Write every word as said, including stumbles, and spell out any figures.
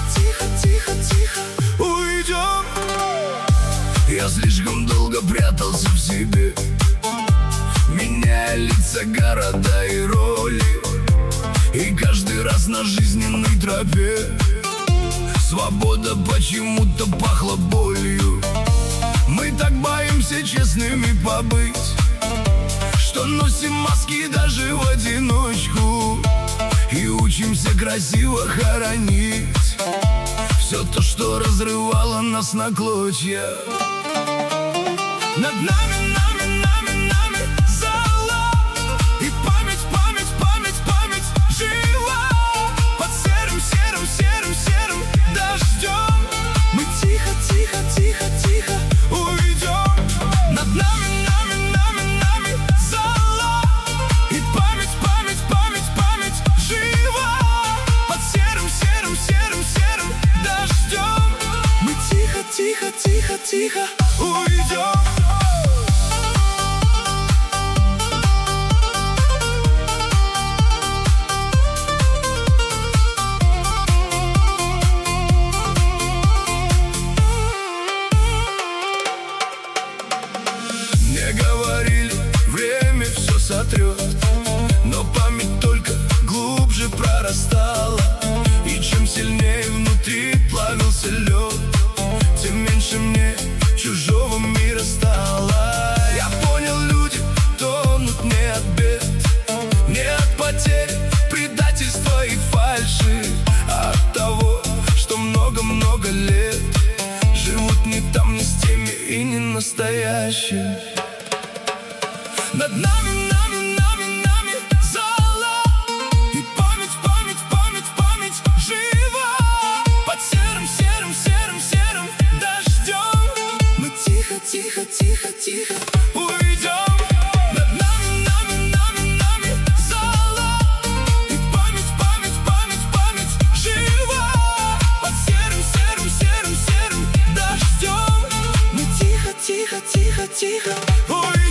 тихо, тихо, тихо уйдем. Я слишком долго прятался в себе, меняя лица, города и роли. И каждый раз на жизненной тропе свобода почему-то пахла болью. Мы так боимся честными побыть, что носим маски даже в одиночку. И учимся красиво хоронить все то, что разрывало нас на клочья. Над нами, нами, нами, нами зола. И память, память, память, память жива. Под серым, серым, серым, серым дождем мы тихо, тихо, тихо, тихо уйдем. Над нами, нами, нами, нами зола. И память, память, память, память жива. Под серым, серым, серым, серым дождем мы тихо, тихо, тихо, тихо уйдем. Говорили, время все сотрет, но память только глубже прорастала. И чем сильнее внутри плавился лед, тем меньше мне чужого мира стало. Я понял, люди тонут не от бед, не от потерь, предательства и фальши, а от того, что много-много лет живут не там, не с теми и не настоящие. Над нами, нами, нами, нами зола. И память, память, память, память жива. Под серым, серым, серым, серым дождем мы тихо, тихо, тихо, тихо уйдем. Над нами, нами, нами, нами зола. И память, память, память, память жива. Под серым, серым, серым, серым дождем мы тихо, тихо, тихо, тихо уйдем.